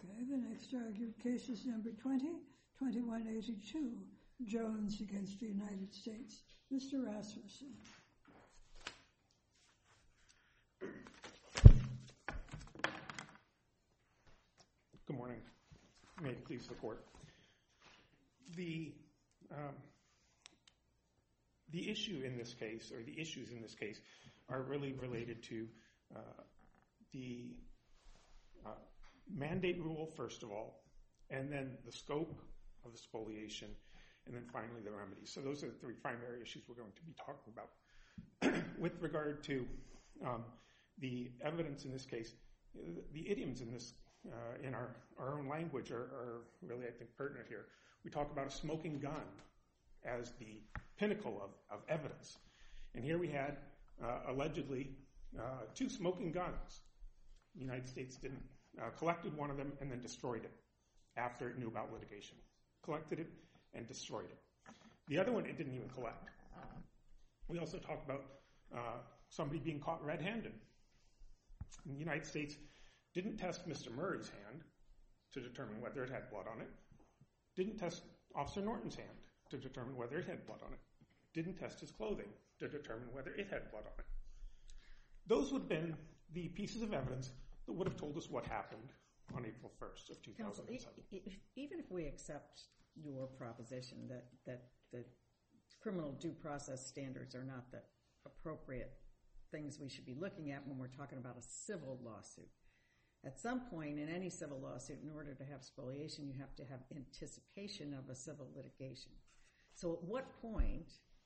Okay, the next argued case is number 20-2182, Jones against the United States. Mr. Rasmussen. Good morning. May it please the court. The issue in this case, or the issues in this case, are really related to the mandate rule, first of all, and then the scope of the spoliation, and then finally the remedies. So those are the three primary issues we're going to be talking about. With regard to the evidence in this case, the idioms in this, in our own language are really, I think, pertinent here. We talk about a smoking gun as the pinnacle of evidence. And here we had allegedly two smoking guns. The United States collected one of them and then destroyed it after it knew about litigation. Collected it and destroyed it. The other one it didn't even collect. We also talk about somebody being caught red-handed. The United States didn't test Mr. Murray's hand to determine whether it had blood on it. Didn't test Officer Norton's hand to determine whether it had blood on it. Didn't test his clothing to determine whether it had blood on it. Those would have been the pieces of evidence that would have told us what happened on April 1st of 2007. Counsel, even if we accept your proposition that the criminal due process standards are not the appropriate things we should be looking at when we're talking about a civil lawsuit, at some point in any civil lawsuit, in order to have spoliation, you have to have anticipation of a civil litigation. So at what point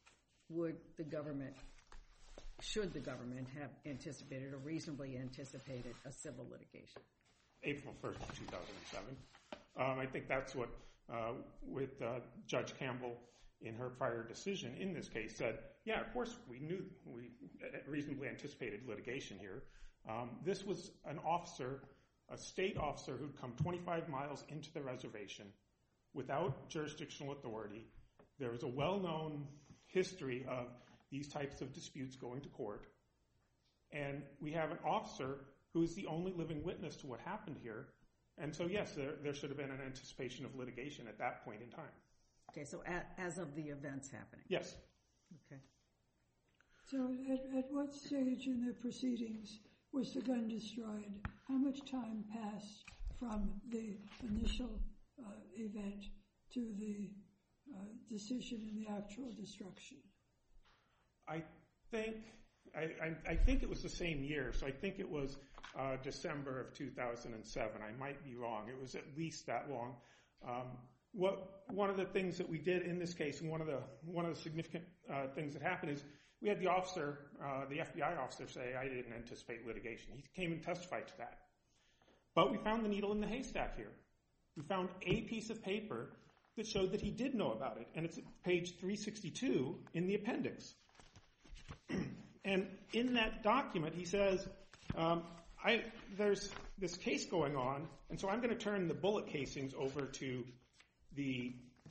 should the government have anticipated or reasonably anticipated a civil litigation? April 1st of 2007. I think that's what, with Judge Campbell in her prior decision in this case said, yeah, of course we reasonably anticipated litigation here. This was an officer, a state officer who'd come 25 miles into the reservation without jurisdictional authority. There was a well-known history of these types of disputes going to court. And we have an officer who is the only living witness to what happened here. And so, yes, there should have been an anticipation of litigation at that point in time. Okay, so as of the events happening? Yes. Okay. So at what stage in the proceedings was the gun destroyed? How much time passed from the initial event to the decision in the actual destruction? I think it was the same year, so I think it was December of 2007. I might be wrong. It was at least that long. One of the things that we did in this case, and one of the significant things that happened is we had the officer, the FBI officer, say, I didn't anticipate litigation. He came and testified to that. But we found the needle in the haystack here. We found a piece of paper that showed that he did know about it, and it's at page 362 in the appendix. And in that document, he says, there's this case going on, and so I'm going to turn the bullet casings over to the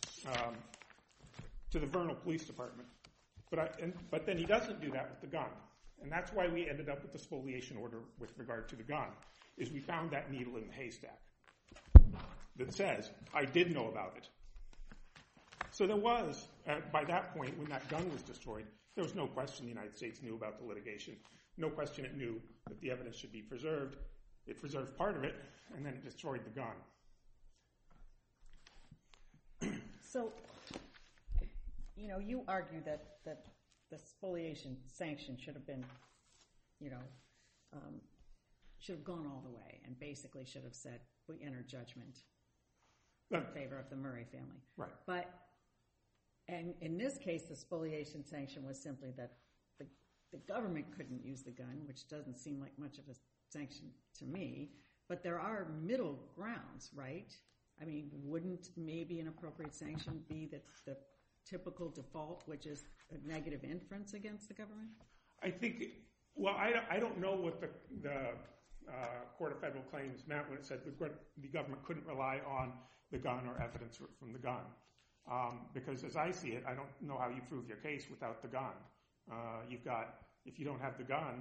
Vernal Police Department. But then he doesn't do that with the gun. And that's why we ended up with the spoliation order with regard to the gun, is we found that needle in the haystack that says, I did know about it. So there was, by that point, when that gun was destroyed, there was no question the United States knew about the litigation. No question it knew that the evidence should be preserved. It preserved part of it, and then it destroyed the gun. So, you argue that the spoliation sanction should have been, should have gone all the way and basically should have said, we enter judgment in favor of the Murray family. Right. And in this case, the spoliation sanction was simply that the government couldn't use the gun, which doesn't seem like much of a sanction to me. But there are middle grounds, right? I mean, wouldn't maybe an appropriate sanction be the typical default, which is a negative inference against the government? I think, I don't know what the Court of Federal Claims meant when it said the government couldn't rely on the gun or evidence from the gun. Because as I see it, I don't know how you prove your case without the gun. If you don't have the gun,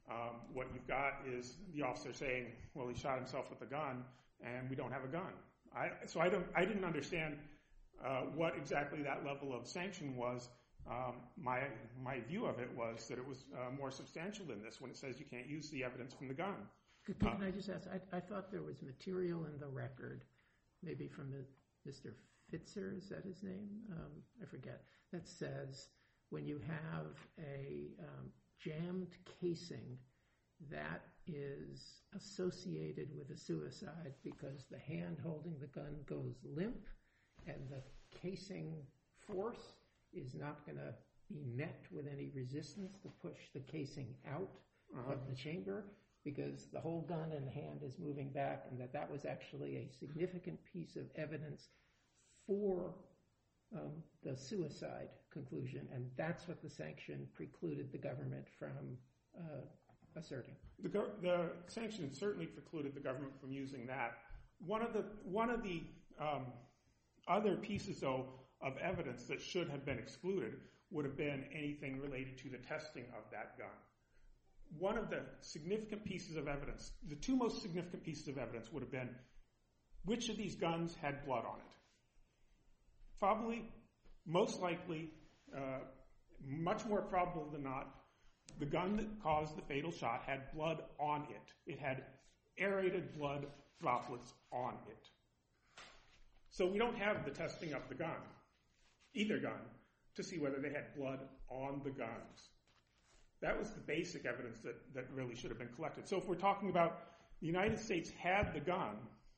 What you've got is the officer saying, well, he shot himself with a gun, and we don't have a gun. I didn't understand what exactly that level of sanction was. My view of it was that it was more substantial than this when it says you can't use the evidence from the gun. Can I just ask, I thought there was material in the record, maybe from Mr. Fitzer, is that his name? I forget, that says when you have a jammed casing that is associated with a suicide because the hand holding the gun goes limp and the casing force is not going to be met with any resistance to push the casing out of the chamber because the whole gun in the hand is moving back, and that was actually a significant piece of evidence for the suicide conclusion, and that's what the sanction precluded the government from asserting. The sanction certainly precluded the government from using that. One of the other pieces, though, of evidence that should have been excluded would have been anything related to the testing of that gun. One of the significant pieces of evidence, the two most significant pieces of evidence would have been which of these guns had blood on it. Probably, most likely, much more probable than not, the gun that caused the fatal shot had blood on it. It had aerated blood droplets on it. So we don't have the testing of the gun, either gun, to see whether they had blood on the guns. That was the basic evidence that really should have been collected. So if we're talking about the United States had the gun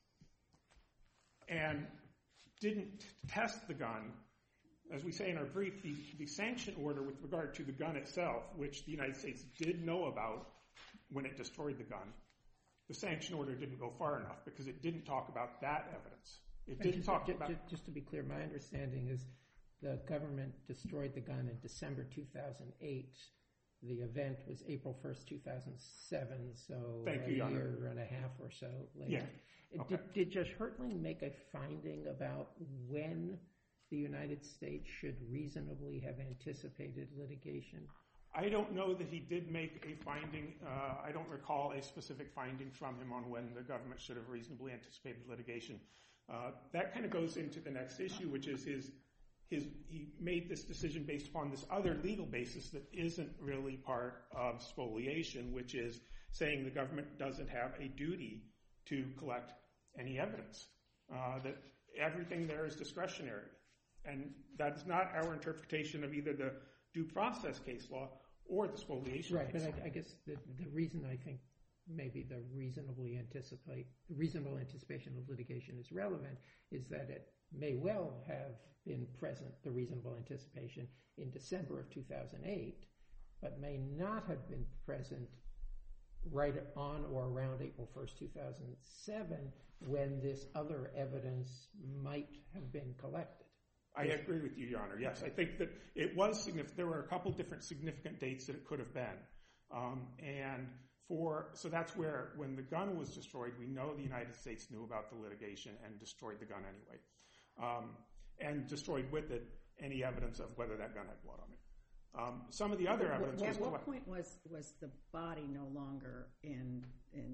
and didn't test the gun, as we say in our brief, the sanction order with regard to the gun itself, which the United States did know about when it destroyed the gun, the sanction order didn't go far enough because it didn't talk about that evidence. It didn't talk about... Just to be clear, my understanding is the government destroyed the gun in December 2008. The event was April 1st, 2007, so Thank you, Your Honor. Year and a half or so later. Yeah. Okay. Did Judge Hertling make a finding about when the United States should reasonably have anticipated litigation? I don't know that he did make a finding. I don't recall a specific finding from him on when the government should have reasonably anticipated litigation. That kind of goes into the next issue, which is he made this decision based upon this other legal basis that isn't really part of spoliation, which is saying the government doesn't have a duty to collect any evidence, that everything there is discretionary. And that's not our interpretation of either the due process case law or the spoliation case law. But I guess the reason I think maybe the reasonable anticipation of litigation is relevant is that it may well have been present, the reasonable anticipation, in December of 2008, but may not have been present right on or around April 1st, 2007, when this other evidence might have been collected. I agree with you, Your Honor. Yes, I think that it was significant. There were a couple different significant dates that it could have been. So that's where, when the gun was destroyed, we know the United States knew about the litigation and destroyed the gun anyway. And destroyed with it any evidence of whether that gun had blood on it. Some of the other evidence was... At what point was the body no longer in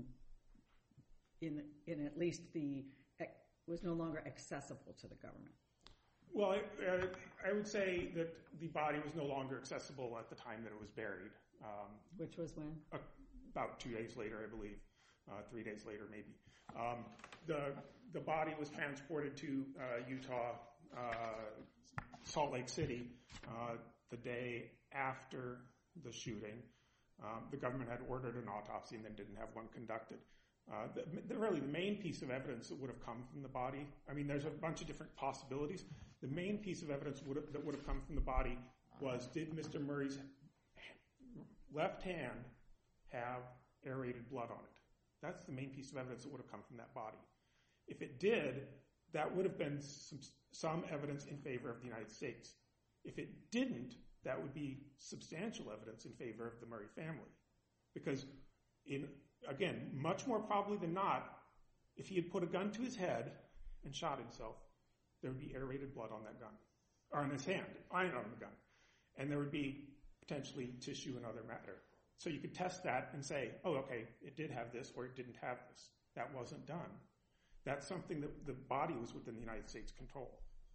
at least was no longer accessible to the government? Well, I would say that the body was no longer accessible at the time that it was buried. Which was when? About 2 days later, I believe. 3 days later, maybe. The body was transported to Utah, Salt Lake City, the day after the shooting. The government had ordered an autopsy and then didn't have one conducted. Really, the main piece of evidence that would have come from the body, I mean, there's a bunch of different possibilities. The main piece of evidence that would have come from the body was, did Mr. Murray's left hand have aerated blood on it? That's the main piece of evidence that would have come from that body. If it did, that would have been some evidence in favor of the United States. If it didn't, that would be substantial evidence in favor of the Murray family. Because, again, much more probably than not, if he had put a gun to his head and shot himself, there would be aerated blood on that gun, or on his hand, iron on the gun. And there would be potentially tissue and other matter. So you could test that and say, oh, okay, it did have this or it didn't have this. That wasn't done. That's something that the body was within the United States' control.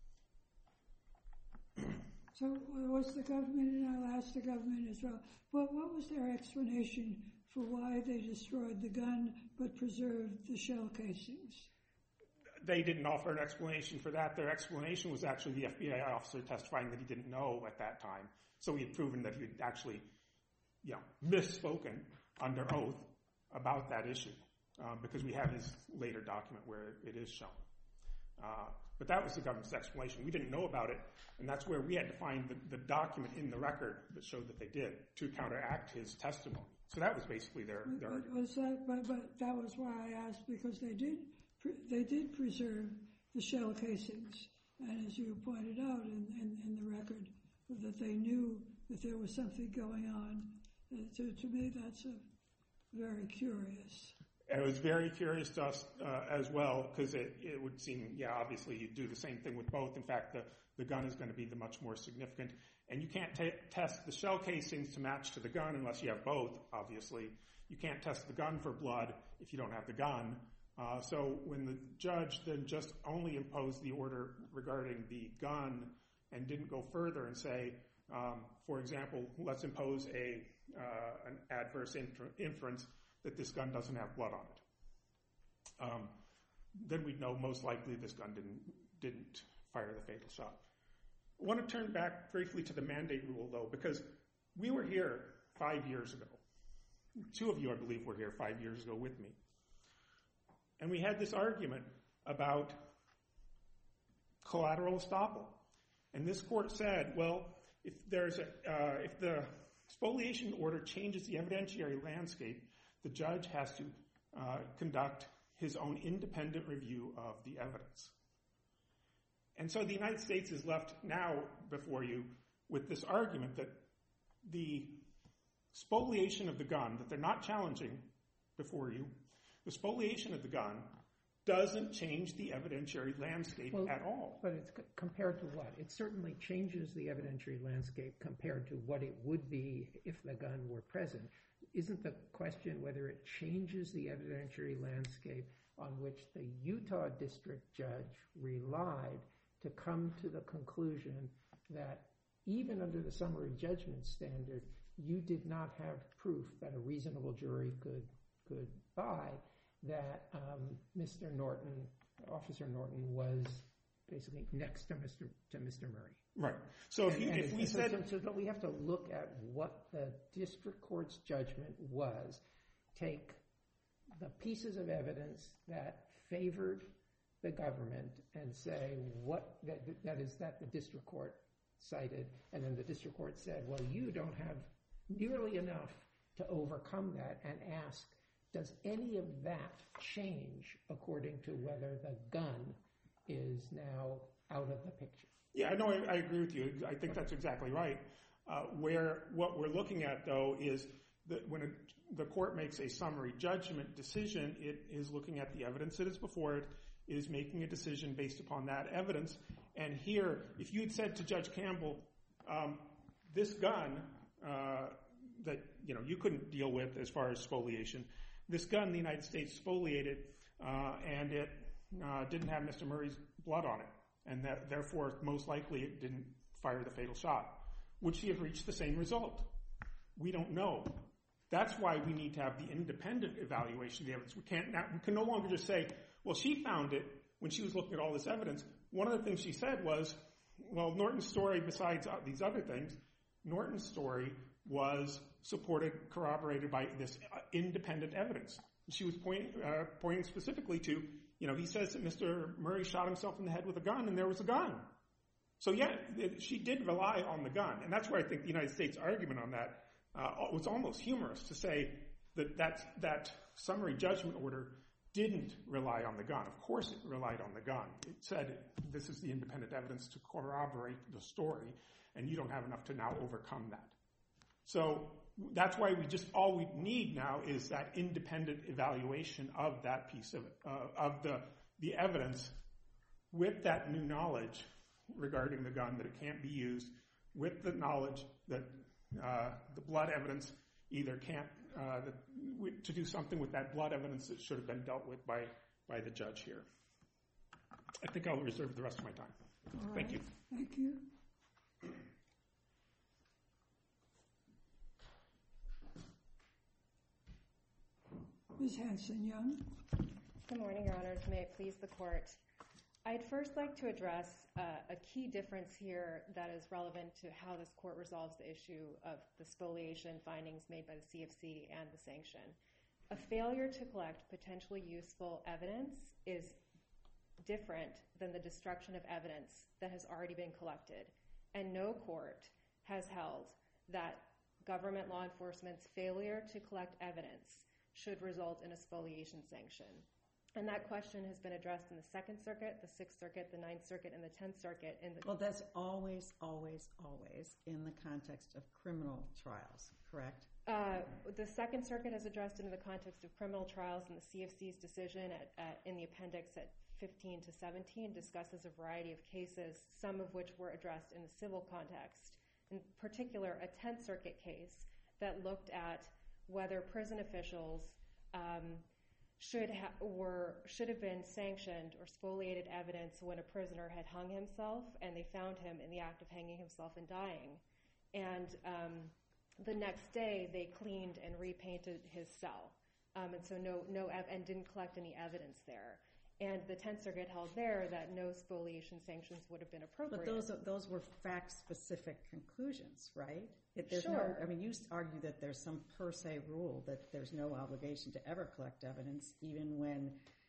So was the government, and I'll ask the government as well, what was their explanation for why they destroyed the gun but preserved the shell casings? They didn't offer an explanation for that. Their explanation was actually the FBI officer testifying that he didn't know at that time. So he had proven that he had actually, misspoken under oath about that issue, because we have his later document where it is shown. But that was the government's explanation. We didn't know about it, and that's where we had to find the document in the record that showed that they did to counteract his testimony. So that was basically their argument. But that was why I asked, because they did preserve the shell casings, and as you pointed out in the record, that they knew that there was something going on. To me, that's very curious. And it was very curious to us as well, because it would seem, obviously you'd do the same thing with both. In fact, the gun is going to be the much more significant. And you can't test the shell casings to match to the gun unless you have both, obviously. You can't test the gun for blood if you don't have the gun. So when the judge then just only imposed the order regarding the gun and didn't go further and say, for example, let's impose an adverse inference that this gun doesn't have blood on it, then we'd know most likely this gun didn't fire the fatal shot. I want to turn back briefly to the mandate rule, though, because we were here 5 years ago. Two of you, I believe, were here 5 years ago with me. And we had this argument about collateral estoppel. And this court said, well, if the spoliation order changes the evidentiary landscape, the judge has to conduct his own independent review of the evidence. And so the United States is left now before you with this argument that the spoliation of the gun, that they're not challenging before you, the spoliation of the gun doesn't change the evidentiary landscape at all. But it's compared to what? It certainly changes the evidentiary landscape compared to what it would be if the gun were present. Isn't the question whether it changes the evidentiary landscape on which the Utah district judge relied to come to the conclusion that even under the summary judgment standard, you did not have proof that a reasonable jury could buy that Mr. Norton, Officer Norton, was basically next to Mr. Murray. Right. So if we said... So we have to look at what the district court's judgment was, take the pieces of evidence that favored the government and say what that is that the district court cited, and then the district court said, well, you don't have nearly enough to overcome that, and ask, does any of that change according to whether the gun is now out of the picture? Yeah, I know, I agree with you. I think that's exactly right. What we're looking at, though, is that when the court makes a summary judgment decision, it is looking at the evidence that is before it, is making a decision based upon that evidence. And here, if you had said to Judge Campbell, this gun that you couldn't deal with as far as spoliation, this gun the United States spoliated, and it didn't have Mr. Murray's blood on it, and that therefore most likely it didn't fire the fatal shot, would she have reached the same result? We don't know. That's why we need to have the independent evaluation of the evidence. We can no longer just say, well, she found it when she was looking at all this evidence. One of the things she said was, well, Norton's story, besides these other things, Norton's story was corroborated by this independent evidence. She was pointing specifically to, he says that Mr. Murray shot himself in the head with a gun, and there was a gun. So yeah, she did rely on the gun, and that's where I think the United States argument on that was almost humorous, to say that summary judgment order didn't rely on the gun. Of course it relied on the gun. It said this is the independent evidence to corroborate the story, and you don't have enough to now overcome that. So that's why all we need now is that independent evaluation of that piece of the evidence, with that new knowledge regarding the gun, that it can't be used, with the knowledge that the blood evidence either can't, to do something with that blood evidence that should have been dealt with by the judge here. I think I'll reserve the rest of my time. All Thank right. you. Thank you. Ms. Hanson-Young. Good morning, Your Honors. May it please the Court. I'd first like to address a key difference here that is relevant to how this Court resolves the issue of the spoliation findings made by the CFC and the sanction. A failure to collect potentially useful evidence is different than the destruction of evidence that has already been collected, and no court has held that government law enforcement's failure to collect evidence should result in a spoliation sanction. And that question has been addressed in the Second Circuit, the Sixth Circuit, the Ninth Circuit, and the Tenth Circuit. Well, that's always, always, always in the context of criminal trials, correct? The Second Circuit has addressed it in the context of criminal trials, and the CFC's decision in the appendix at 15 to 17 discusses a variety of cases, some of which were addressed in the civil context. In particular, a Tenth Circuit case that looked at whether prison officials should have been sanctioned or spoliated evidence when a prisoner had hung himself, and they found him in the act of hanging himself and dying. And the next day, they cleaned and repainted his cell, and so and didn't collect any evidence there. And the Tenth Circuit held there that no spoliation sanctions would have been appropriate. But those were fact-specific conclusions, right? Sure. I mean, you argue that there's some per se rule that there's no obligation to ever collect evidence, even when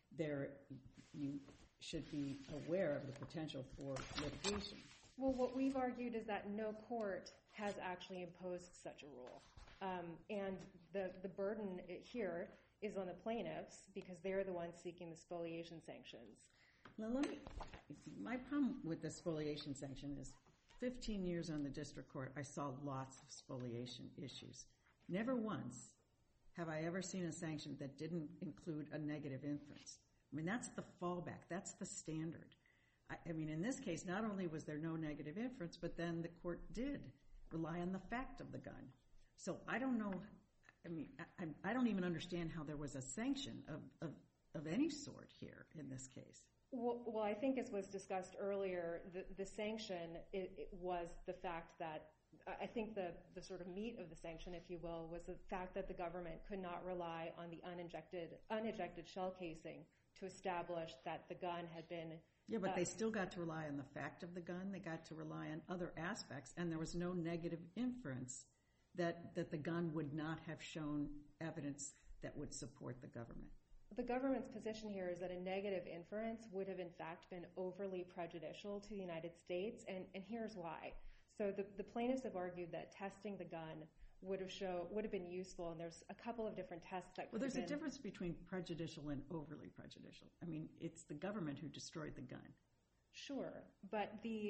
you should be aware of the potential for litigation. Well, what we've argued is that no court has actually imposed such a rule. And the burden here is on the plaintiffs because they're the ones seeking the spoliation sanctions. Well, my problem with the spoliation sanction is 15 years on the district court, I saw lots of spoliation issues. Never once have I ever seen a sanction that didn't include a negative inference. I mean, that's the fallback. That's the standard. I mean, in this case, not only was there no negative inference, but then the court did rely on the fact of the gun. So I don't know. I mean, I don't even understand how there was a sanction of any sort here in this case. Well, I think as was discussed earlier, the sanction was the fact that I think the sort of meat of the sanction, if you will, was the fact that the government could not rely on the unejected shell casing to establish that the gun had been. Yeah, but they still got to rely on the fact of the gun. They got to rely on other aspects, and there was no negative inference that the gun would not have shown evidence that would support the government. The government's position here is that a negative inference would have in fact been overly prejudicial to the United States, and here's why. So the plaintiffs have argued that testing the gun would have been useful, and there's a couple of different tests that could have been. Well, there's a difference between prejudicial and overly prejudicial. I mean, it's the government who destroyed the gun. Sure, but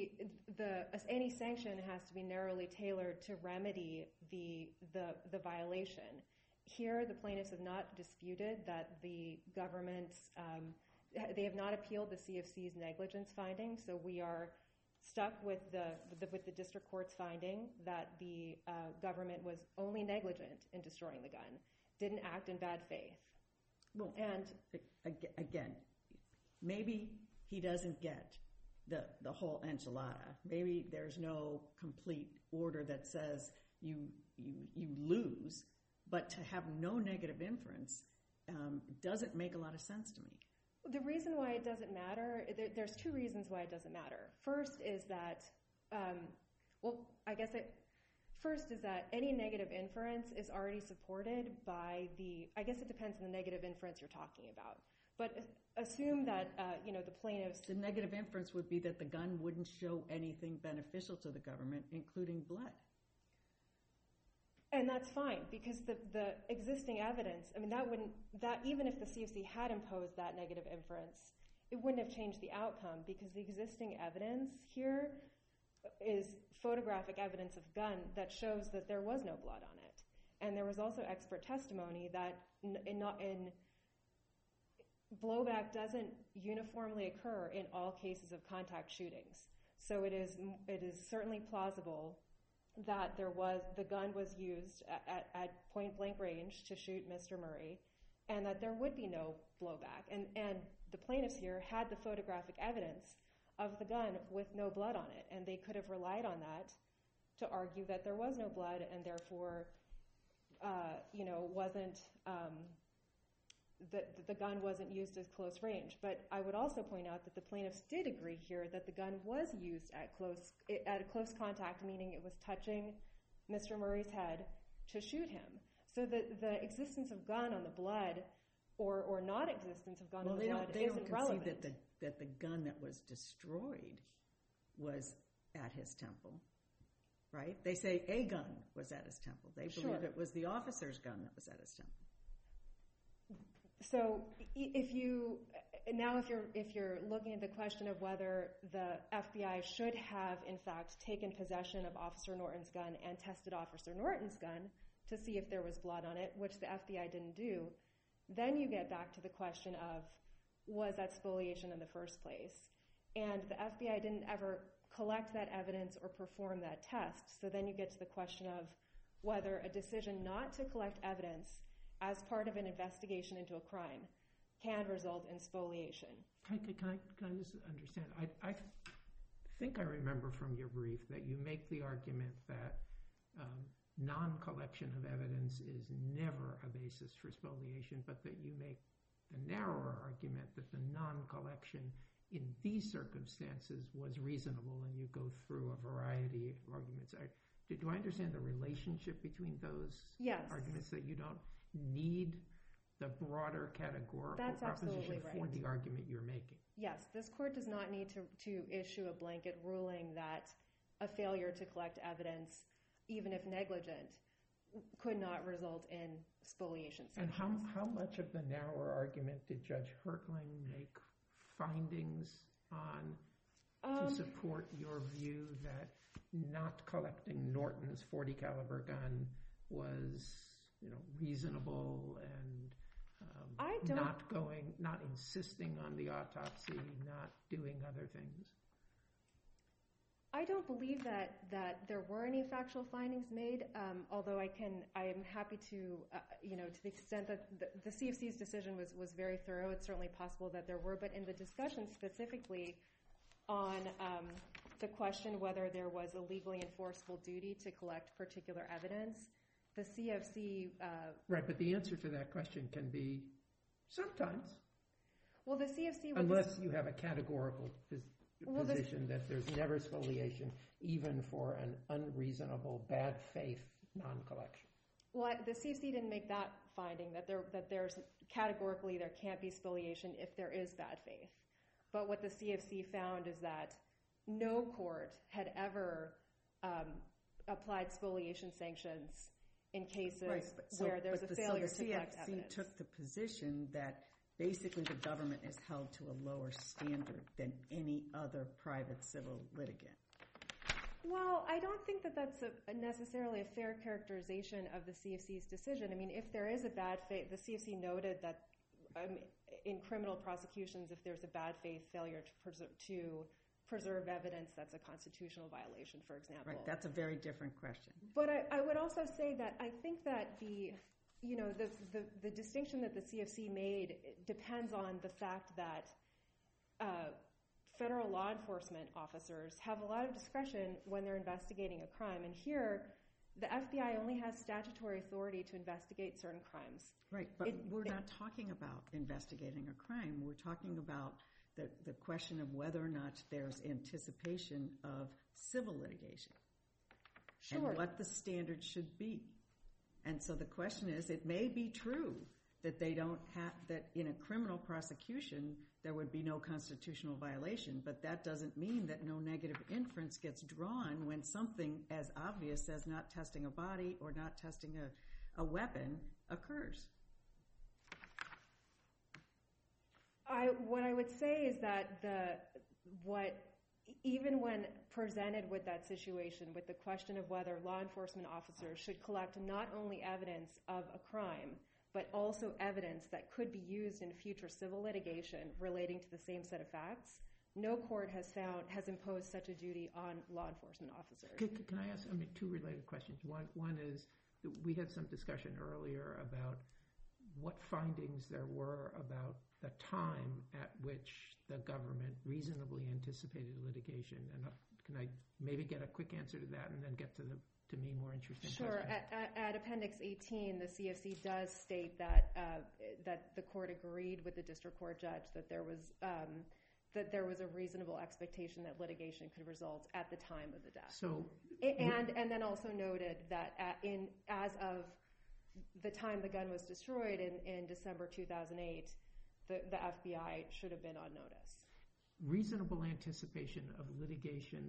any sanction has to be narrowly tailored to remedy the violation. Here, the plaintiffs have not disputed that the government's they have not appealed the CFC's negligence finding, so we are stuck with the district court's finding that the government was only negligent in destroying the gun, didn't act in bad faith. Well, and again, maybe he doesn't get the whole enchilada. Maybe there's no complete order that says you lose, but to have no negative inference doesn't make a lot of sense to me. The reason why it doesn't matter, there's two reasons why it doesn't matter. First is that, first is that any negative inference is already supported by I guess it depends on the negative inference you're talking about. But assume that, the plaintiffs. The negative inference would be that the gun wouldn't show anything beneficial to the government, including blood. And that's fine, because the existing evidence, I mean, even if the CFC had imposed that negative inference, it wouldn't have changed the outcome, because the existing evidence here is photographic evidence of gun that shows that there was no blood on it. And there was also expert testimony that blowback doesn't uniformly occur in all cases of contact shootings. So it is certainly plausible that the gun was used at point blank range to shoot Mr. Murray, and that there would be no blowback. And the plaintiffs here had the photographic evidence of the gun with no blood on it, and they could have relied on that to argue that there was no blood and therefore, the gun wasn't used at close range. But I would also point out that the plaintiffs did agree here that the gun was used at a close contact, meaning it was touching Mr. Murray's head to shoot him. So the existence of gun on the blood or not existence of gun on the blood isn't relevant. They don't concede that the gun that was destroyed was at his temple, right? They say a gun was at his temple. They believe it was the officer's gun that was at his temple. So if you're looking at the question of whether the FBI should have in fact taken possession of Officer Norton's gun and tested Officer Norton's gun to see if there was blood on it, which the FBI didn't do, then you get back to the question of, was that spoliation in the first place? And the FBI didn't ever collect that evidence or perform that test. So then you get to the question of whether a decision not to collect evidence as part of an investigation into a crime can result in spoliation. Can I just understand? I think I remember from your brief that you make the argument that non-collection of evidence is never a basis for spoliation, but that you make the narrower argument that the non-collection in these circumstances was reasonable, and you go through a variety of arguments. Do I understand the relationship between those arguments, that you don't need the broader categorical proposition for the argument you're making? Yes, this court does not need to issue a blanket ruling that a failure to collect evidence, even if negligent, could not result in spoliation. And how much of the narrower argument did Judge Hertling make findings on to support your view that not collecting Norton's .40 caliber gun was reasonable, and not insisting on the autopsy, not doing other things? I don't believe that there were any factual findings made, although I am happy to, to the extent that the CFC's decision was very thorough, it's certainly possible that there were, but in the discussion specifically on the question whether there was a legally enforceable duty to collect particular evidence, the CFC... Right, but the answer to that question can be sometimes. Well, the CFC... Unless you have a categorical position that there's never spoliation, even for an unreasonable, bad faith non-collection. Well, the CFC didn't make that finding, that there's categorically there can't be spoliation if there is bad faith. But what the CFC found is that no court had ever applied spoliation sanctions in cases where there's a failure to collect evidence. So the CFC took the position that basically the government is held to a lower standard than any other private civil litigant. Well, I don't think that that's necessarily a fair characterization of the CFC's decision. I mean, if there is a bad faith, the CFC noted that in criminal prosecutions, if there's a bad faith failure to preserve evidence, that's a constitutional violation, for example. Right, that's a very different question. But I would also say that I think that the distinction that the CFC made depends on the fact that federal law enforcement officers have a lot of discretion when they're investigating a crime. And here, the FBI only has statutory authority to investigate certain crimes. Right, but we're not talking about investigating a crime. We're talking about the question of whether or not there's anticipation of civil litigation. Sure. And what the standard should be. And so the question is, it may be true that that in a criminal prosecution there would be no constitutional violation, but that doesn't mean that no negative inference gets drawn when something as obvious as not testing a body or not testing a weapon occurs. What I would say is that even when presented with that situation, with the question of whether law enforcement officers should collect not only evidence of a crime, but also evidence that could be used in future civil litigation relating to the same set of facts, no court has imposed such a duty on law enforcement officers. Can I ask, two related questions? One is, we had some discussion earlier about what findings there were about the time at which the government reasonably anticipated litigation. And can I maybe get a quick answer to that and then get to me more interesting Sure. questions? At Appendix 18, the CFC does state that the court agreed with the district court judge that there was a reasonable expectation that litigation could result at the time of the death. And then also noted that as of the time the gun was destroyed in December 2008, the FBI should have been on notice. Reasonable anticipation of litigation,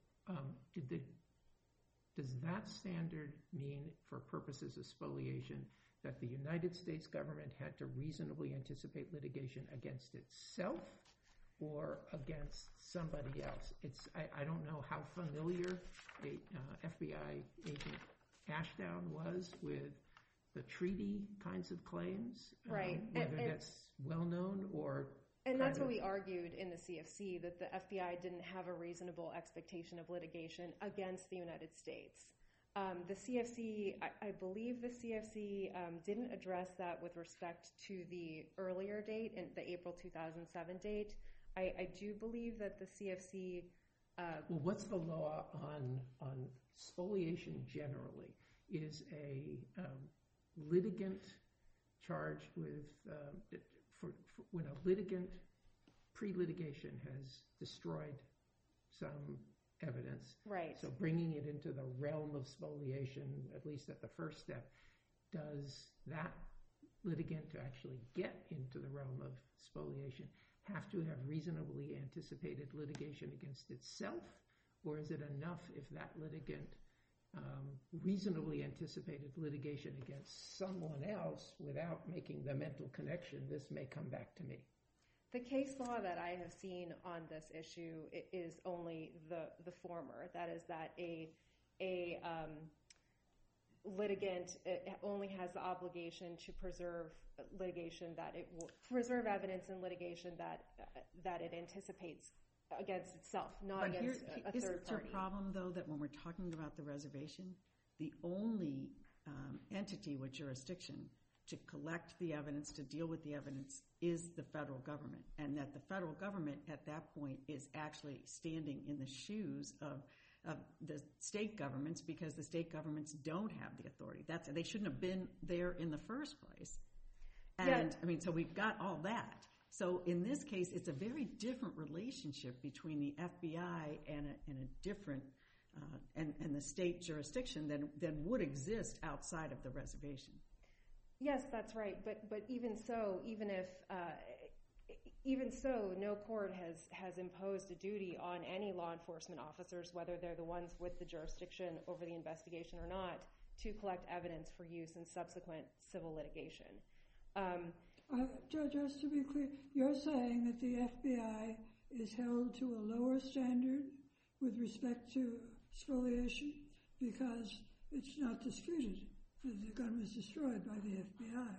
does that standard mean, for purposes of spoliation, that the United States government had to reasonably anticipate litigation against itself or against somebody else? I don't know how familiar FBI agent Ashdown was with the treaty kinds of claims, right? Whether that's well known or. And that's what we argued in the CFC, that the FBI didn't have a reasonable expectation of litigation against the United States. The CFC, I believe the CFC didn't address that with respect to the earlier date, the April 2007 date. I do believe that the CFC... Well, what's the law on spoliation generally? Is a litigant charged with... when a litigant pre-litigation has destroyed some evidence, right? So bringing it into the realm of spoliation, at least at the first step, does that litigant to actually get into the realm of spoliation have to have reasonably anticipated litigation against itself, or is it enough if that litigant reasonably anticipated litigation against someone else without making the mental connection, this may come back to me? The case law that I have seen on this issue is only the former. That is that a litigant only has the obligation to preserve litigation that it will preserve evidence in litigation that it anticipates against itself, not against a third party. Isn't there a problem, though, that when we're talking about the reservation, the only entity with jurisdiction to collect the evidence, to deal with the evidence, is the federal government, and that the federal government at that point is actually standing in the shoes of the state governments, because the state governments don't have the authority. They shouldn't have been there in the first place. And so we've got all that. So in this case, it's a very different relationship between the FBI and a different and the state jurisdiction than would exist outside of the reservation. Yes, that's right. But even so, no court has imposed a duty on any law enforcement officers, whether they're the ones with the jurisdiction over the investigation or not, to collect evidence for use in subsequent civil litigation. Judge, just to be clear, you're saying that the FBI is held to a lower standard with respect to spoliation because it's not disputed that the gun was destroyed by the FBI?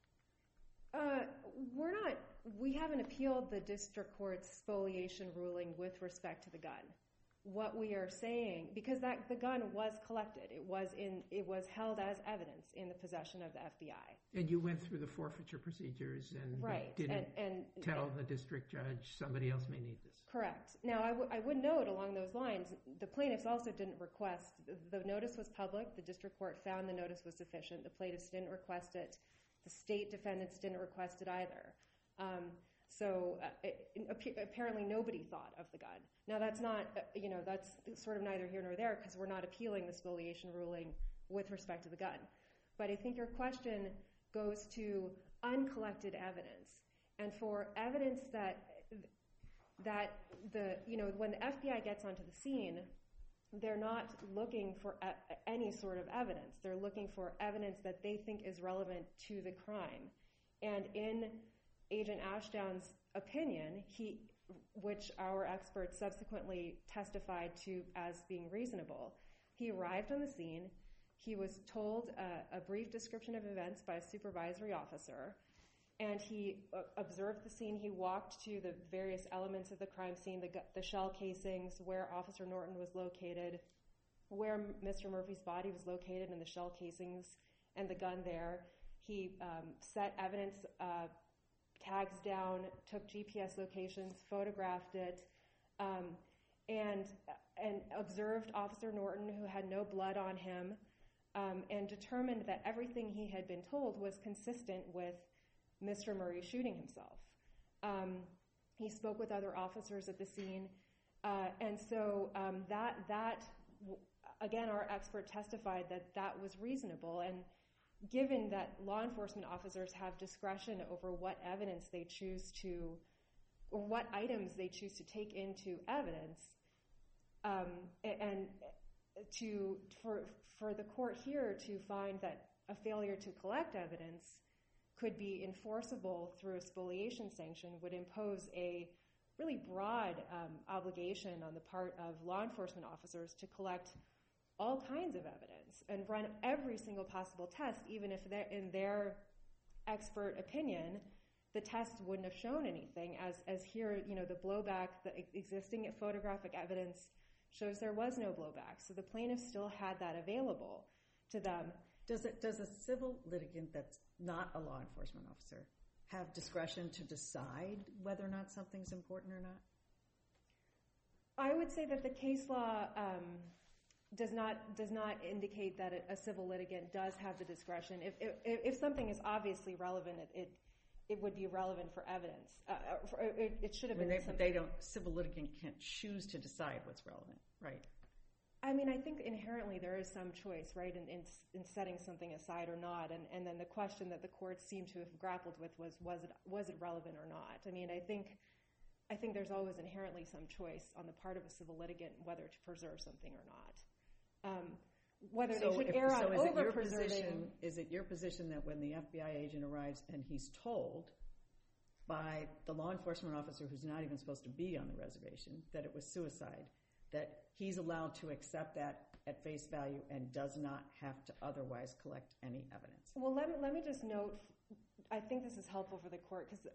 We haven't appealed the district court's spoliation ruling with respect to the gun. What we are saying, because the gun was collected, it was held as evidence in the possession of the FBI. And you went through the forfeiture procedures and didn't tell the district judge somebody else may need this. Correct. Now, I would note along those lines, the plaintiffs also didn't request, the notice was public, the district court found the notice was sufficient, the plaintiffs didn't request it, the state defendants didn't request it either. So apparently nobody thought of the gun. Now that's not, that's sort of neither here nor there, because we're not appealing the spoliation ruling with respect to the gun. But I think your question goes to uncollected evidence. And for evidence that when the FBI gets onto the scene, they're not looking for any sort of evidence. They're looking for evidence that they think is relevant to the crime. And in Agent Ashdown's opinion, which our experts subsequently testified to as being reasonable, he arrived on the scene, he was told a brief description of events by a supervisory officer, and he observed the scene. He walked to the various elements of the crime scene, the shell casings, where Officer Norton was located, where Mr. Murphy's body was located, and the shell casings and the gun there. He set evidence tags down, took GPS locations, photographed it, and observed Officer Norton, who had no blood on him, and determined that everything he had been told was consistent with Mr. Murray shooting himself. He spoke with other officers at the scene, and so that again, our expert testified that was reasonable. And given that law enforcement officers have discretion over what evidence they choose to, or what items they choose to take into evidence, and for the court here to find that a failure to collect evidence could be enforceable through a spoliation sanction would impose a really broad obligation on the part of law enforcement officers to collect all kinds of evidence and run every single possible test, even if in their expert opinion the tests wouldn't have shown anything. As here, the blowback, the existing photographic evidence shows there was no blowback, so the plaintiffs still had that available to them. Does a civil litigant that's not a law enforcement officer have discretion to decide whether or not something's important or not? I would say that the case law does not indicate that a civil litigant does have the discretion. If something is obviously relevant, it would be relevant for evidence. It should have been. Civil litigant can't choose to decide what's relevant, right? I mean, I think inherently there is some choice, right, in setting something aside or not. And then the question that the courts seem to have grappled with was it relevant or not? I mean, I think there's always inherently some choice on the part of a civil litigant whether to preserve something or not. Whether they should err on over-preserving. Is it your position that when the FBI agent arrives and he's told by the law enforcement officer who's not even supposed to be on the reservation that it was suicide, that he's allowed to accept that at face value and does not have to otherwise collect any evidence? Well, let me just note, I think this is helpful for the court because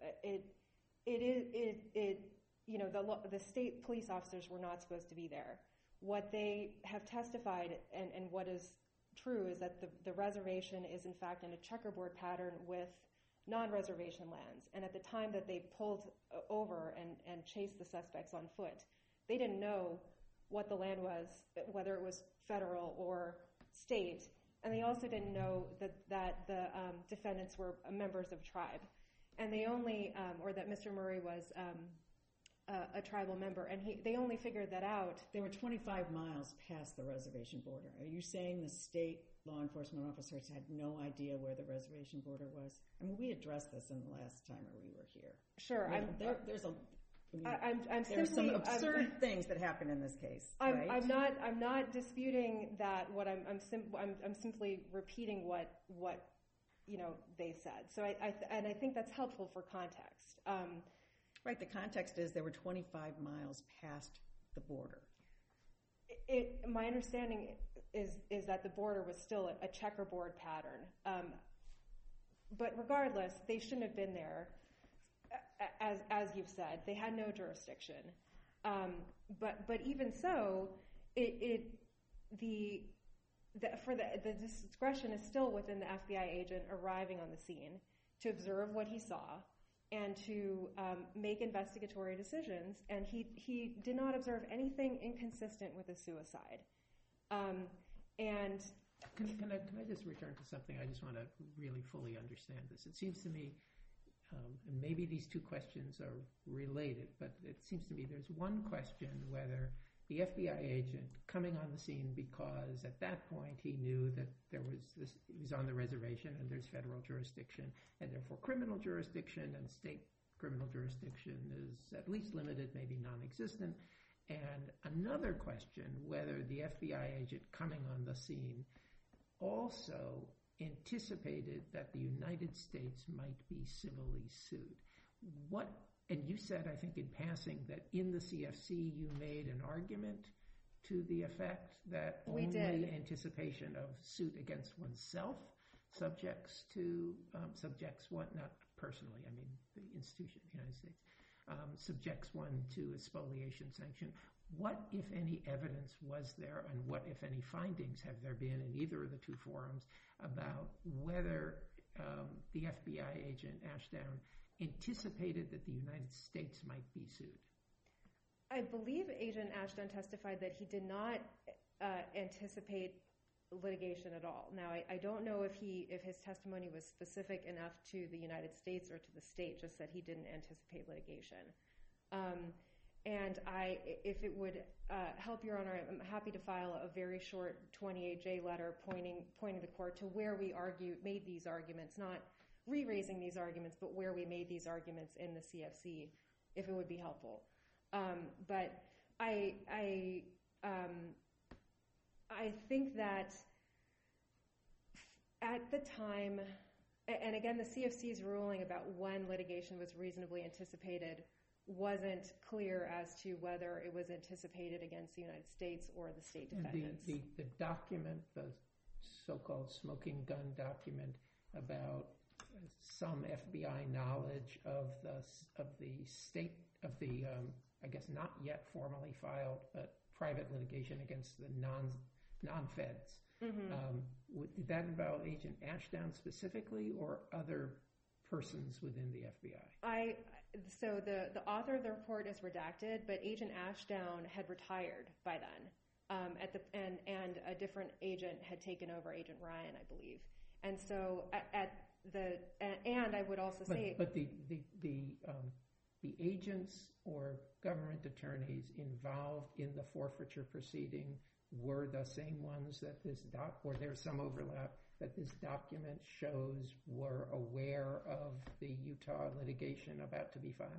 the state police officers were not supposed to be there. What they have testified and what is true is that the reservation is in fact in a checkerboard pattern with non-reservation lands. And at the time that they pulled over and chased the suspects on foot, they didn't know what the land was, whether it was federal or state. And they also didn't know that the defendants were members of a tribe. And they only, or that Mr. Murray was a tribal member, and they only figured that out. They were 25 miles past the reservation border. Are you saying the state law enforcement officers had no idea where the reservation border was? I mean, we addressed this in the last time we were here. Sure. There's some absurd things that happened in this case. Right? I'm not disputing that. I'm simply repeating what they said. So I think that's helpful for context. Right, the context is they were 25 miles past the border. My understanding is that the border was still a checkerboard pattern. But regardless, they shouldn't have been there, as you've said. They had no jurisdiction. But even so, the discretion is still within the FBI agent arriving on the scene to observe what he saw and to make investigatory decisions, and he did not observe anything inconsistent with a suicide. And can I just return to something? I just want to really fully understand this. It seems to me, and maybe these two questions are related, but it seems to me there's one question whether the FBI agent coming on the scene because at that point he knew that he was on the reservation and there's federal jurisdiction and therefore criminal jurisdiction and state criminal jurisdiction is at least limited, maybe non-existent. And another question whether the FBI agent coming on the scene also anticipated that the United States might be civilly sued. And you said, I think in passing, that in the CFC you made an argument to the effect that only anticipation of suit against oneself subjects one, not a personally, I mean the institution of the United States, subjects one to a spoliation sanction. What, if any, evidence was there, and what, if any, findings have there been in either of the two forums about whether the FBI agent Ashdown anticipated that the United States might be sued? I believe Agent Ashdown testified that he did not anticipate litigation at all. Now, I don't know if his testimony was specific enough to the United States or to the state, just that he didn't anticipate litigation. And if it would help, Your Honor, I'm happy to file a very short 28-J letter pointing the court to where we made these arguments, not re-raising these arguments, but where we made these arguments in the CFC, if it would be helpful. But I think that at the time, and again, the CFC's ruling about when litigation was reasonably anticipated wasn't clear as to whether it was anticipated against the United States or the state defendants. And the document, the so-called smoking gun document about some FBI knowledge of the state, of the, I guess not yet formally filed, but private litigation against the non-feds. Did that involve Agent Ashdown specifically or other persons within the FBI? So the author of the report is redacted, but Agent Ashdown had retired by then, and a different agent had taken over, Agent Ryan, I believe. And so and I would also say, but the agents or government attorneys involved in the forfeiture proceeding were the same ones that or there's some overlap, that this document shows were aware of the Utah litigation about to be filed?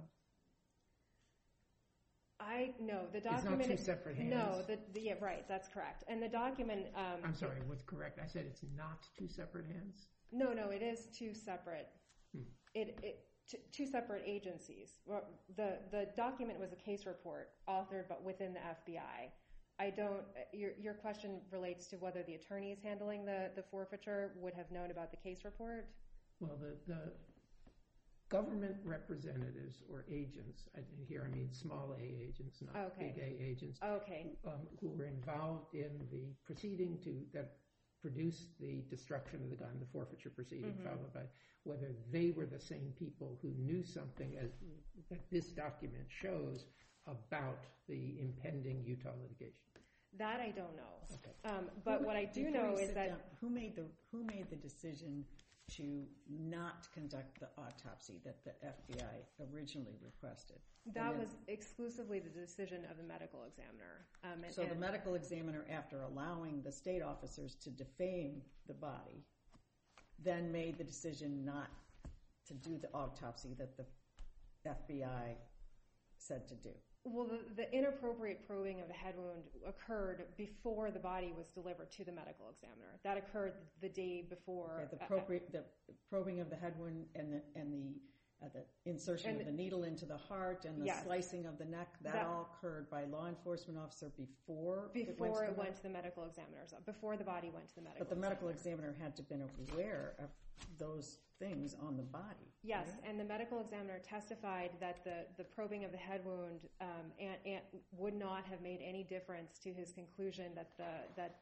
No, the document... It's not two separate hands? No, yeah, right, that's correct. And the document... I'm sorry, what's correct? I said it's not two separate hands? No, it is two separate... Two separate agencies. The document was a case report authored but within the FBI. Your question relates to whether the attorneys handling the forfeiture would have known about the case report? Well, the government representatives or agents, here I mean small a agents, not big A agents, who were involved in the proceeding that produced the destruction of the gun, the forfeiture proceeding, followed by whether they were the same people who knew something that this document shows about the impending Utah litigation. That I don't know. Okay. But what I do know is that... Who made the decision to not conduct the autopsy that the FBI originally requested? That was exclusively the decision of the medical examiner. So the medical examiner, after allowing the state officers to defame the body, then made the decision not to do the autopsy that the FBI said to do. Well, the inappropriate probing of the head wound occurred before the body was delivered to the medical examiner. That occurred the day before. Okay, the probing of the head wound and the insertion of the needle into the heart and the slicing of the neck, that all occurred by law enforcement officer before it went to the medical examiner's, before the body went to the medical examiner. But the medical examiner had to have been aware of those things on the body. Yes, right? And the medical examiner testified that the probing of the head wound would not have made any difference to his conclusion that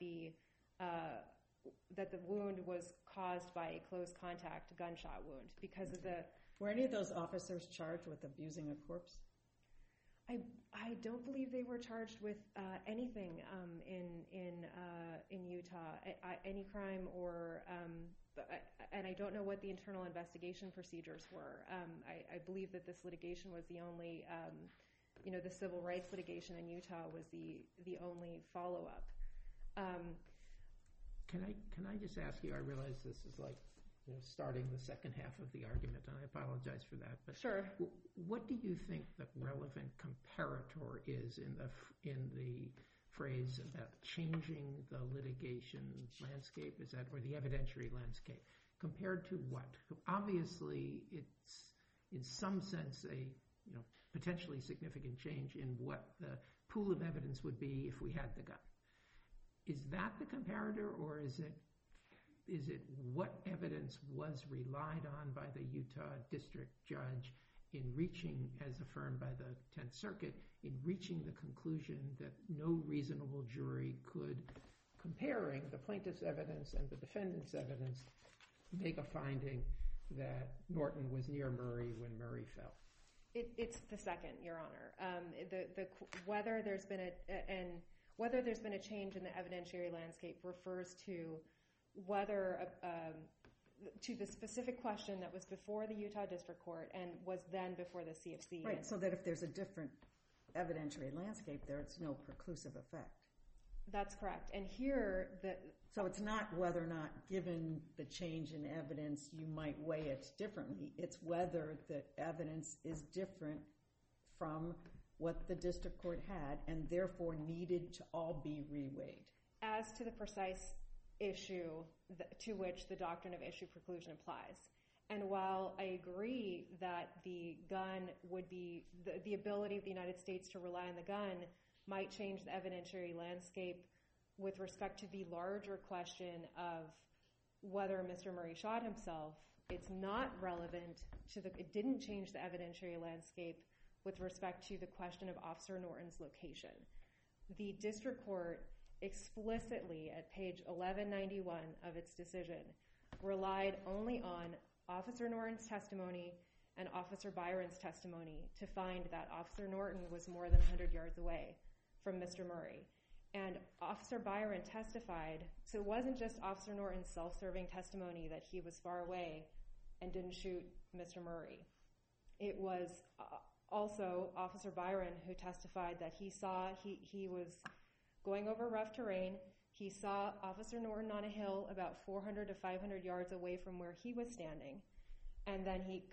the wound was caused by a close contact gunshot wound because of the... Were any of those officers charged with abusing a corpse? I don't believe they were charged with anything in Utah, any crime or... and I don't know what the internal investigation procedures were. I believe that this litigation was the only... the civil rights litigation in Utah was the only follow-up. Can I just ask you, I realize this is like starting the second half of the argument, and I apologize for that. But sure. What do you think the relevant comparator is in the phrase about changing the litigation landscape? Is that, or the evidentiary landscape, compared to what? Obviously, it's in some sense a potentially significant change in what the pool of evidence would be if we had the gun. Is that the comparator, or is it is it what evidence was relied on by the Utah district judge in reaching, as affirmed by the Tenth Circuit, in reaching the conclusion that no reasonable jury could, comparing the plaintiff's evidence and the defendant's evidence, make a finding that Norton was near Murray when Murray fell? It's the second, Your Honor. Whether there's been a change in the evidentiary landscape refers to whether to the specific question that was before the Utah District Court and was then before the CFC. Right, so that if there's a different evidentiary landscape, there's no preclusive effect. That's correct. And here, so it's not whether or not, given the change in evidence, you might weigh it differently. It's whether the evidence is different from what the district court had and therefore needed to all be reweighed. As to the precise issue to which the doctrine of issue preclusion applies. And while I agree that the gun would be, the ability of the United States to rely on the gun might change the evidentiary landscape with respect to the larger question of whether Mr. Murray shot himself, it's not relevant to it didn't change the evidentiary landscape with respect to the question of Officer Norton's location. The district court explicitly at page 1191 of its decision relied only on Officer Norton's testimony and Officer Byron's testimony to find that Officer Norton was more than 100 yards away from Mr. Murray. And Officer Byron testified, so it wasn't just Officer Norton's self-serving testimony that he was far away and didn't shoot Mr. Murray. It was also Officer Byron who testified that he was going over rough terrain. He saw Officer Norton on a hill about 400 to 500 yards away from where he was standing. And then he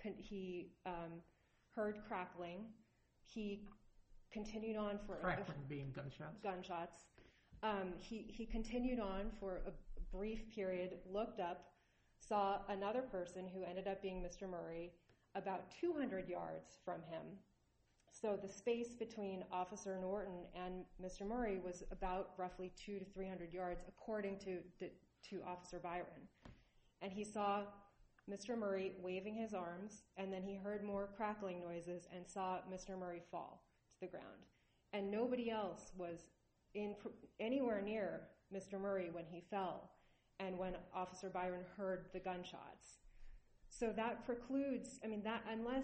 heard crackling. He continued on for... Crackling being gunshots? Gunshots. He continued on for a brief period, looked up, saw another person who ended up being Mr. Murray about 200 yards from him. So the space between Officer Norton and Mr. Murray was about roughly 200 to 300 yards, according to Officer Byron. And he saw Mr. Murray waving his arms, and then he heard more crackling noises and saw Mr. Murray fall to the ground. And nobody else was anywhere near Mr. Murray when he fell and when Officer Byron heard the gunshots. So that precludes, unless...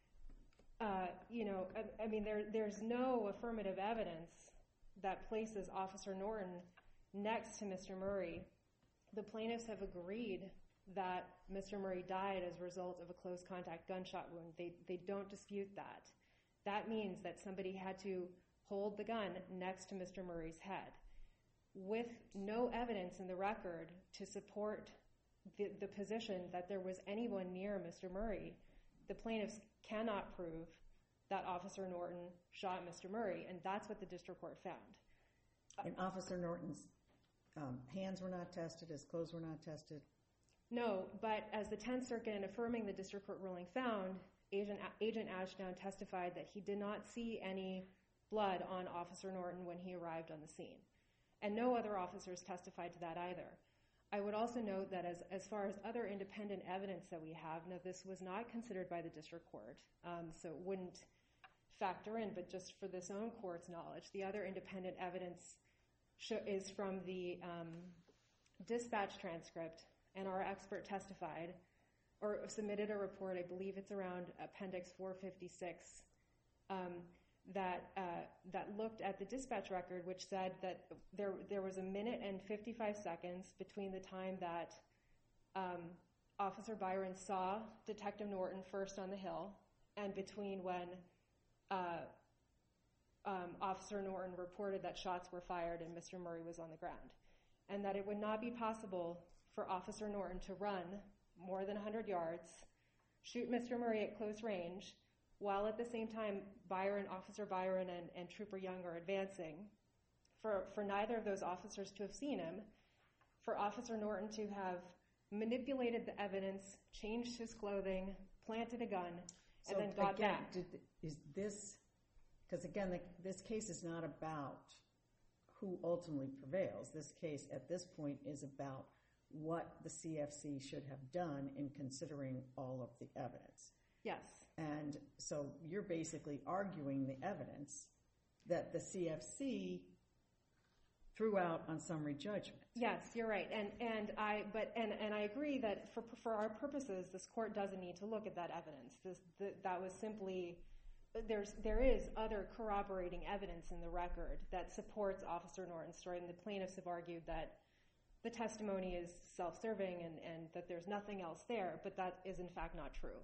there's no affirmative evidence that places Officer Norton next to Mr. Murray. The plaintiffs have agreed that Mr. Murray died as a result of a close contact gunshot wound. They don't dispute that. That means that somebody had to hold the gun next to Mr. Murray's head. With no evidence in the record to support the position that there was anyone near Mr. Murray, the plaintiffs cannot prove that Officer Norton shot Mr. Murray, and that's what the district court found. And Officer Norton's hands were not tested, his clothes were not tested? No, but as the 10th Circuit in affirming the district court ruling found, Agent Ashdown testified that he did not see any blood on Officer Norton when he arrived on the scene. And no other officers testified to that either. I would also note that as far as other independent evidence that we have, now this was not considered by the district court, so it wouldn't factor in, but just for this own court's knowledge, the other independent evidence is from the dispatch transcript, and our expert testified, or submitted a report, I believe it's around Appendix 456, that looked at the dispatch record, which said that there was 1 minute and 55 seconds between the time that Officer Byron saw Detective Norton first on the hill and between when Officer Norton reported that shots were fired and Mr. Murray was on the ground, and that it would not be possible for Officer Norton to run more than 100 yards, shoot Mr. Murray at close range, while at the same time Officer Byron and Trooper Young are advancing, for neither of those officers to have seen him, for Officer Norton to have manipulated the evidence, changed his clothing, planted a gun, and then got back. Is this, because again, this case is not about who ultimately prevails. This case at this point is about what the CFC should have done in considering all of the evidence. Yes. And so you're basically arguing the evidence that the CFC threw out on summary judgment. Yes, you're right. And I agree that for our purposes, this court doesn't need to look at that evidence. That was simply, there is other corroborating evidence in the record that supports Officer Norton's story, and the plaintiffs have argued that the testimony is self-serving and that there's nothing else there, but that is in fact not true.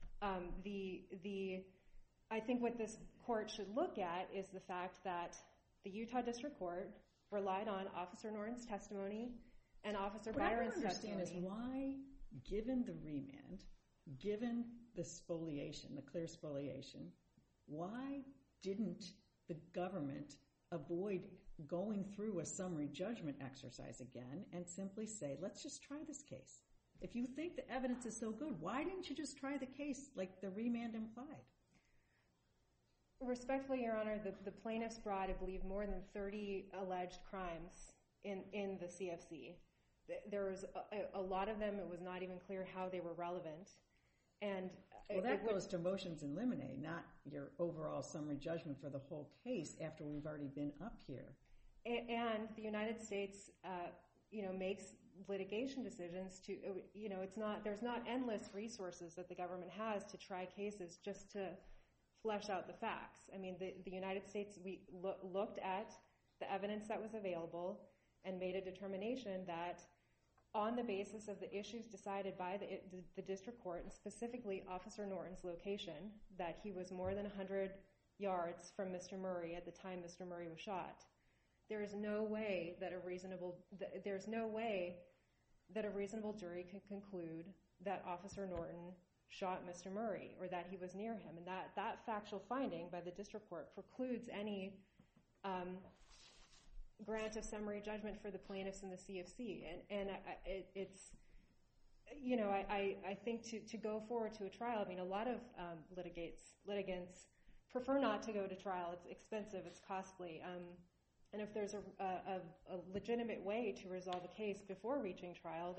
I think what this court should look at is the fact that the Utah District Court relied on Officer Norton's testimony and Officer Byron's testimony. What I don't understand is why, given the remand, given the spoliation, the clear spoliation, why didn't the government avoid going through a summary judgment exercise again and simply say, let's just try this case? If you think the evidence is so good, why didn't you just try the case like the remand implied? Respectfully, Your Honor, the plaintiffs brought, I believe, more than 30 alleged crimes in the CFC. There was a lot of them, it was not even clear how they were relevant. And well, that goes to motions in limine, not your overall summary judgment for the whole case after we've already been up here. And the United States, makes litigation decisions to, there's not endless resources that the government has to try cases just to flesh out the facts. I mean, the United States, we looked at the evidence that was available and made a determination that on the basis of the issues decided by the district court, and specifically Officer Norton's location, that he was more than 100 yards from Mr. Murray at the time Mr. Murray was shot. There is no way that a reasonable jury can conclude that Officer Norton shot Mr. Murray or that he was near him. And that factual finding by the district court precludes any grant of summary judgment for the plaintiffs in the CFC. And I think to go forward to a trial, I mean, a lot of litigants prefer not to go to trial. It's expensive, it's costly. And if there's a legitimate way to resolve a case before reaching trial,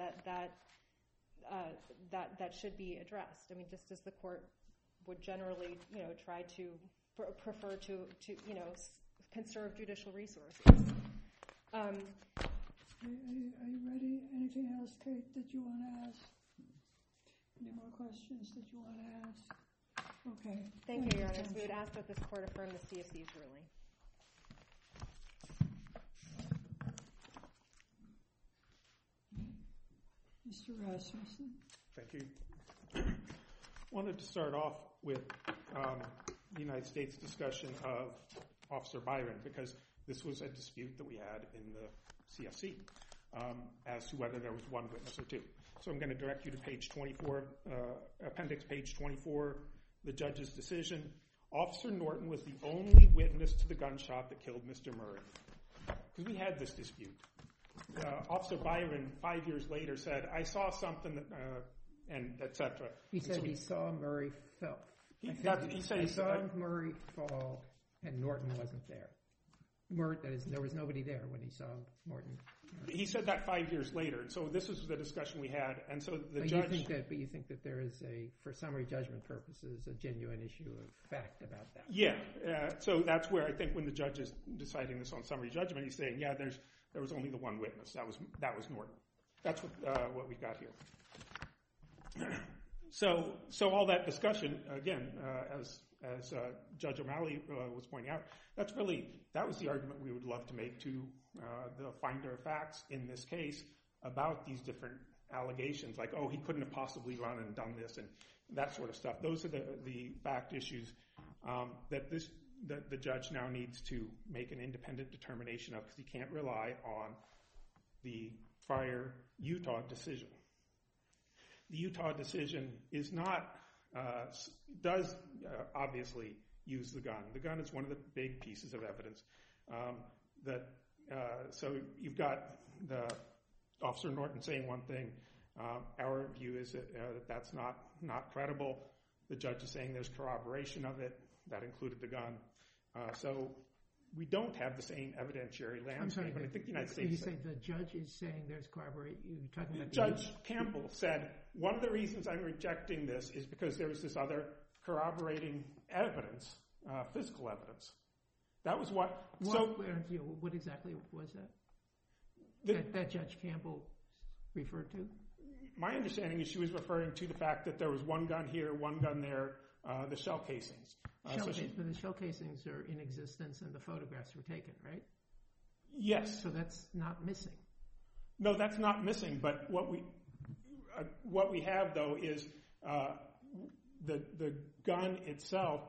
that should be addressed. I mean, just as the court would generally, try to prefer to conserve judicial resources. Are you ready? Anything else, Kate, that you want to ask? Any more questions that you want to ask? Okay. Thank you, Your Honor. We would ask that this court affirm the CFC's ruling. Mr. Rasmussen. Thank you. Wanted to start off with the United States discussion of Officer Byron, because this was a dispute that we had in the CFC as to whether there was one witness or two. So I'm going to direct you to page 24, appendix page 24, the judge's decision. Officer Norton was the only witness to the gunshot that killed Mr. Murray. Because we had this dispute. Officer Byron, 5 years later, said, I saw something, that, and et cetera. He said he saw Murray fall. He saw Murray fall, and Norton wasn't there. That is, there was nobody there when he saw Norton. He said that 5 years later. So this is the discussion we had. And so the but judge... you think that there is for summary judgment purposes, a genuine issue of fact about that? Yeah. So that's where I think when the judge is deciding this on summary judgment, he's saying, yeah, there was only the one witness. That was Norton. That's what we got here. So all that discussion, again, as Judge O'Malley was pointing out, that was the argument we would love to make to the finder of facts in this case about these different allegations, like, oh, he couldn't have possibly run and done this and that sort of stuff. Those are the fact issues that the judge now needs to make an independent determination of, because he can't rely on the prior Utah decision. The Utah decision does obviously use the gun. The gun is one of the big pieces of evidence. So you've got the Officer Norton saying one thing. Our view is that that's not credible. The judge is saying there's corroboration of it. That included the gun. So we don't have the same evidentiary landscape. I'm sorry, but I think the United you States... say the judge is saying there's corroborate. You're talking about Judge Campbell said, one of the reasons I'm rejecting this is because there was this other corroborating evidence, physical evidence. That was what... What exactly was that? That Judge Campbell referred to? My understanding is she was referring to the fact that there was one gun here, one gun there, the shell casings. But the shell casings are in existence and the photographs were taken, right? Yes. So that's not missing. No, that's not missing. But what we have though is the gun itself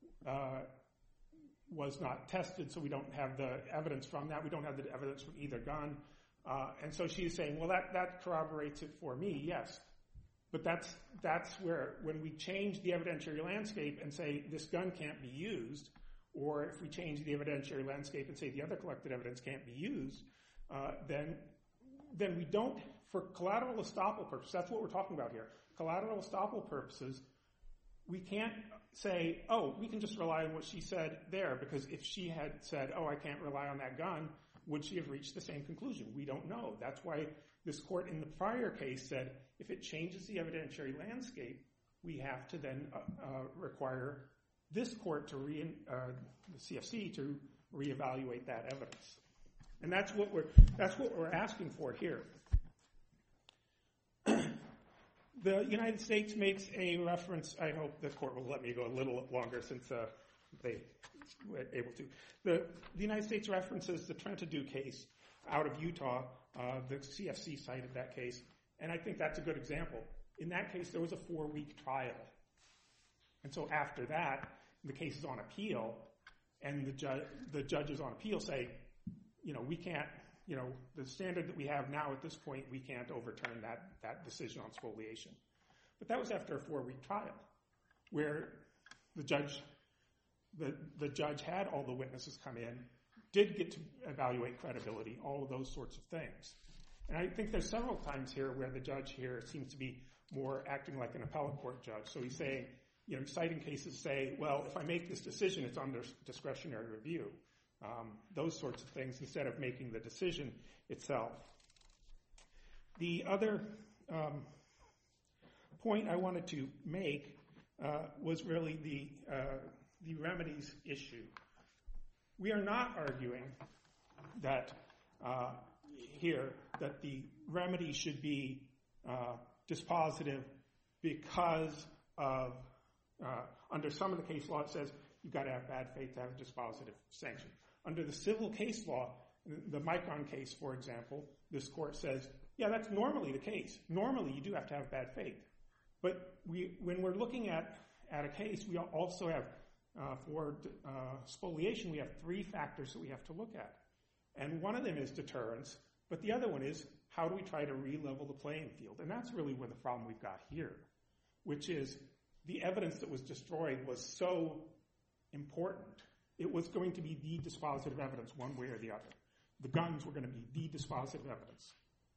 was not tested, so we don't have the evidence from that. We don't have the evidence from either gun. And so she's saying, well, that corroborates it for me, yes. But that's where, when we change the evidentiary landscape and say this gun can't be used, or if we change the evidentiary landscape and say the other collected evidence can't be used, then we don't, for collateral estoppel purposes, that's what we're talking about here. Collateral estoppel purposes, we can't say, oh, we can just rely on what she said there, because if she had said, oh, I can't rely on that gun, would she have reached the same conclusion? We don't know. That's why this court in the prior case said if it changes the evidentiary landscape, we have to then require this court to the CFC to reevaluate that evidence. And that's what we're asking for here. The United States makes a reference. I hope the court will let me go a little longer since they were able to. The United States references the Trentadue case out of Utah. The CFC cited that case, and I think that's a good example. In that case, there was a 4-week trial. And so after that, the case is on appeal, and the judges on appeal say, we can't, the standard that we have now at this point, we can't overturn that decision on spoliation. But that was after a 4-week trial, where the judge had all the witnesses come in, did get to evaluate credibility, all of those sorts of things. And I think there's several times here where the judge here seems to be more acting like an appellate court judge. So he's saying, citing cases say, well, if I make this decision, it's under discretionary review. Those sorts of things instead of making the decision itself. The other point I wanted to make was really the remedies issue. We are not arguing that here that the remedy should be dispositive because of under some of the case law it says you've got to have bad faith to have a dispositive sanction. Under the civil case law, the Micron case, for example, this court says, yeah, that's normally the case. Normally you do have to have bad faith. But when we're looking at a case, we also have, for spoliation, we have 3 factors that we have to look at. And one of them is deterrence, but the other one is how do we try to re-level the playing field? And that's really where the problem we've got here, which is the evidence that was destroyed was so important. It was going to be the dispositive evidence one way or the other. The guns were going to be the dispositive evidence.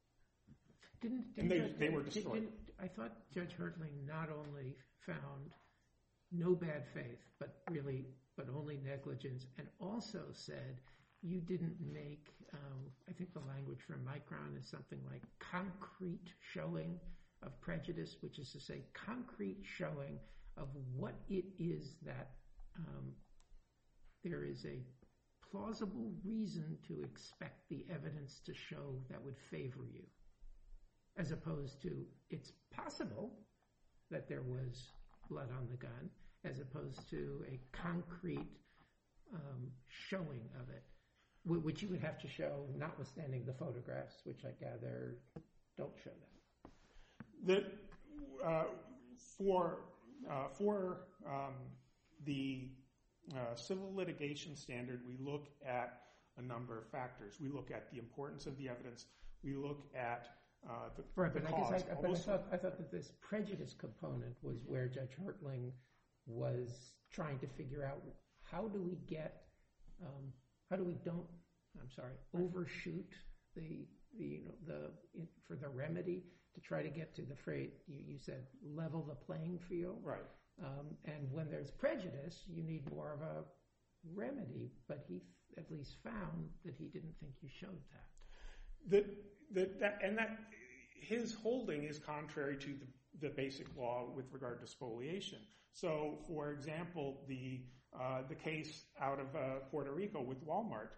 They were destroyed. I thought Judge Hertling not only found no bad faith, but only negligence, and also said you didn't make, I think the language from Micron is something like concrete showing of prejudice, which is to say concrete showing of what it is that there is a plausible reason to expect the evidence to show that would favor you, as opposed to it's possible that there was blood on the gun, as opposed to a concrete showing of it, which you would have to show notwithstanding the photographs, which I gather don't show that. For the civil litigation standard, we look at a number of factors. We look at the importance of the evidence. We look at the cause. I thought that this prejudice component was where Judge Hertling was trying to figure out how do we overshoot for the remedy to try to get to the phrase you said level the playing field. Right. And when there's prejudice, you need more of a remedy. But he at least found that he didn't think you showed that. His holding is contrary to the basic law with regard to spoliation. So, for example, the case out of Puerto Rico with Walmart,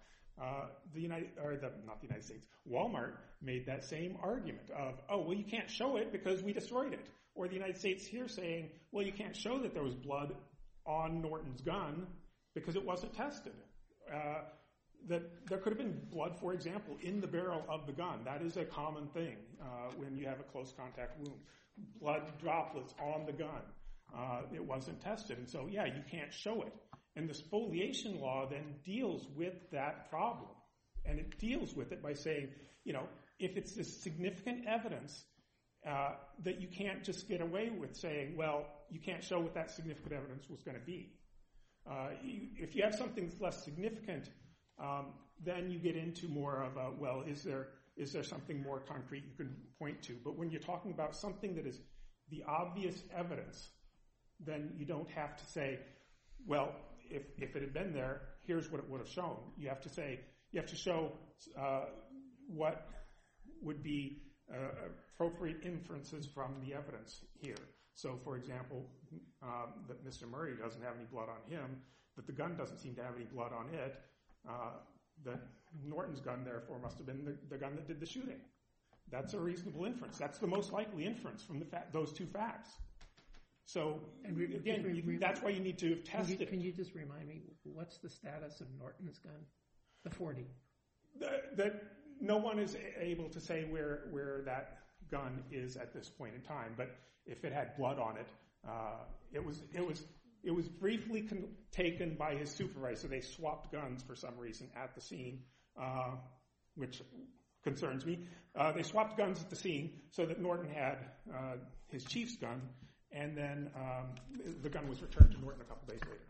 Walmart made that same argument of, oh, well, you can't show it because we destroyed it. Or the United States here saying, well, you can't show that there was blood on Norton's gun because it wasn't tested. That there could have been blood, for example, in the barrel of the gun. That is a common thing when you have a close contact wound. Blood droplets on the gun. It wasn't tested. And so, yeah, you can't show it. And the spoliation law then deals with that problem. And it deals with it by saying, if it's a significant evidence that you can't just get away with saying, well, you can't show what that significant evidence was going to be. If you have something that's less significant, then you get into more of a, well, is there something more concrete you can point to? But when you're talking about something that is the obvious evidence, then you don't have to say, well, if it had been there, here's what it would have shown. You have to show what would be appropriate inferences from the evidence here. So, for example, that Mr. Murray doesn't have any blood on him, that the gun doesn't seem to have any blood on it, that Norton's gun, therefore, must have been the gun that did the shooting. That's a reasonable inference. That's the most likely inference from those two facts. So, again, that's why you need to test it. Can you just remind me, what's the status of Norton's gun, the .40? That no one is able to say where that gun is at this point in time. But if it had blood on it, it was briefly taken by his supervisor. They swapped guns for some reason at the scene, which concerns me. They swapped guns at the scene so that Norton had his chief's gun, and then the gun was returned to Norton a couple days later.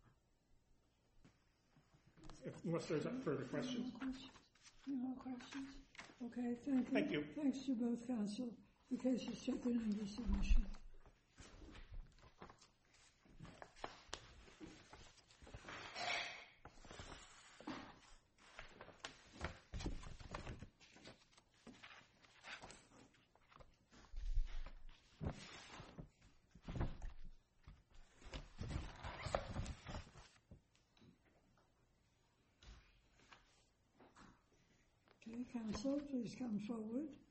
Unless there's further questions. Any more questions? Okay, thank you. Thank you. Thanks to both counsel. The case is taken under submission. Okay, counsel, please come forward.